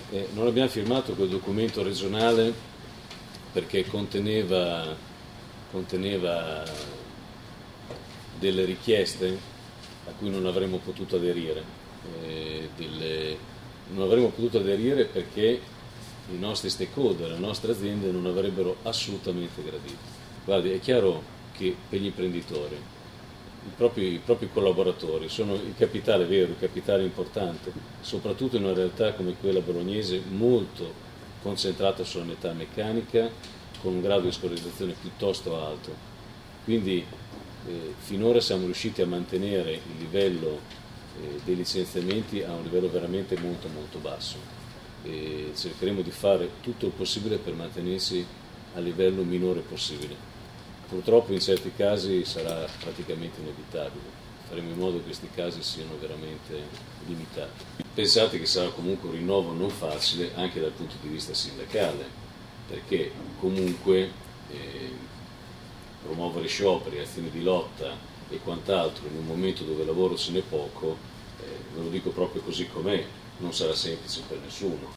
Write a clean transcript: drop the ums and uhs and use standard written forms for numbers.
Non abbiamo firmato quel documento regionale perché conteneva delle richieste a cui non avremmo potuto aderire. Non avremmo potuto aderire perché i nostri stakeholder, le nostre aziende non avrebbero assolutamente gradito. Guardi, è chiaro che per gli imprenditori, i propri collaboratori sono il capitale vero, il capitale importante, soprattutto in una realtà come quella bolognese molto concentrata sulla metalmeccanica, con un grado di scolarizzazione piuttosto alto. Quindi finora siamo riusciti a mantenere il livello dei licenziamenti a un livello veramente molto molto basso e cercheremo di fare tutto il possibile per mantenersi a livello minore possibile. Purtroppo in certi casi sarà praticamente inevitabile, faremo in modo che questi casi siano veramente limitati. Pensate che sarà comunque un rinnovo non facile anche dal punto di vista sindacale, perché comunque promuovere scioperi, azioni di lotta e quant'altro in un momento dove lavoro ce n'è poco, ve lo dico proprio così com'è, non sarà semplice per nessuno.